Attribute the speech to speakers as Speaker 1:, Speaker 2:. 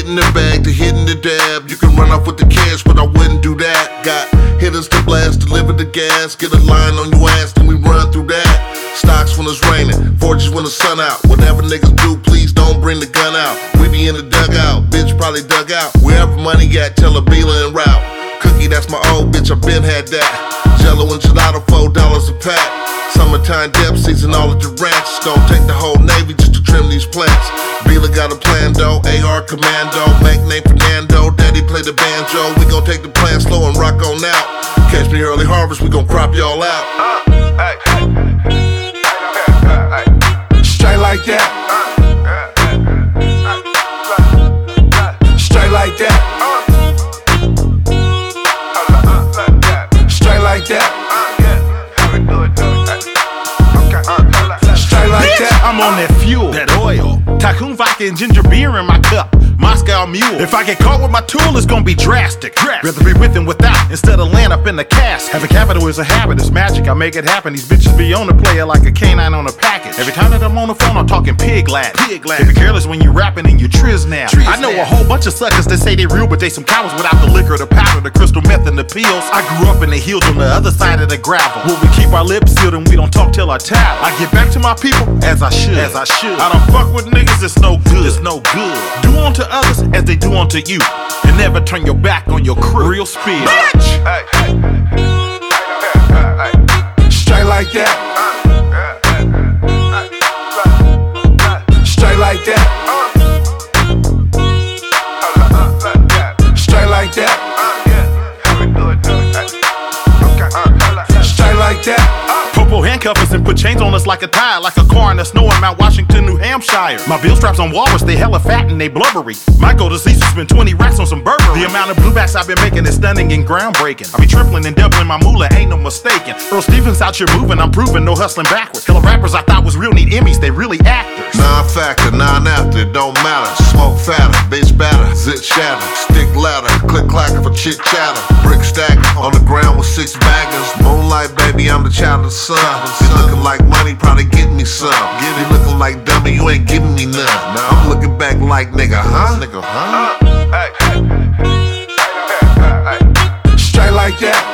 Speaker 1: Getting the bag to hitting the dab. You can run off with the cash, but I wouldn't do that. Got hitters to blast, deliver the gas. Get a line on your ass, then we run through that. Stocks when it's raining, forges when the sun out. Whatever niggas do, please don't bring the gun out. We be in the dugout, bitch probably dug out. Wherever money at, tell her Beeler and route. Cookie, that's my old bitch, I been had that. Jello and gelato, $4 a pack. Summertime depth season, all at the ranch. Gon' take the whole Navy just to trim these plants. Beeler got a plan though, AR Commando. Make name Fernando, daddy play the banjo. We gon' take the plan slow and rock on out. Catch me early harvest, we gon' crop y'all out.
Speaker 2: Straight like that. Straight like that. Straight like that. Straight like that.
Speaker 3: I'm on that fuel, that oil. Tycoon vodka and ginger beer in my cup. Moscow Mule. If I get caught with my tool, it's gonna be drastic. Rather be with than without, instead of laying up in the cast. Having capital is a habit, it's magic, I make it happen. These bitches be on the player like a canine on a package. Every time that I'm on the phone, I'm talking pig Latin. Can't be careless when you rapping in your triz now. I know a whole bunch of suckers that say they real, but they some cowards without the liquor, the powder, the crystal meth, and the pills. I grew up in the hills on the other side of the gravel, where we keep our lips sealed and we don't talk till our towel. I get back to my people as I should. I don't fuck with niggas, it's no good. Do unto others as they do unto you, and never turn your back on your crew. Real speed, bitch.
Speaker 2: Straight like that. Straight like that. Straight like that. Straight like that.
Speaker 3: Popo handcuff us and put chains on us like a tie, like a car in the snow in Mount Washington, New Hampshire. My bill straps on walrus, they hella fat and they blubbery. Might go to Caesar, spend 20 racks on some Burberry. The amount of bluebacks I've been making is stunning and groundbreaking. I be tripling and doubling my moolah, ain't no mistaking. Earl Stevens out here moving, I'm proving, no hustling backwards. Hella rappers I thought was real need Emmys, they really actors.
Speaker 1: Non-factor, non-after, it don't matter. Smoke fatter, bitch batter, zit shatter. Stick ladder, click clacker for chit chatter. Brick stack on the ground with 6 baggers. Moonlight baby, I'm the child of the sun. You looking like money, probably getting me some. You looking like dummy, you ain't giving me none. I'm looking back like nigga, huh?
Speaker 2: Straight like that.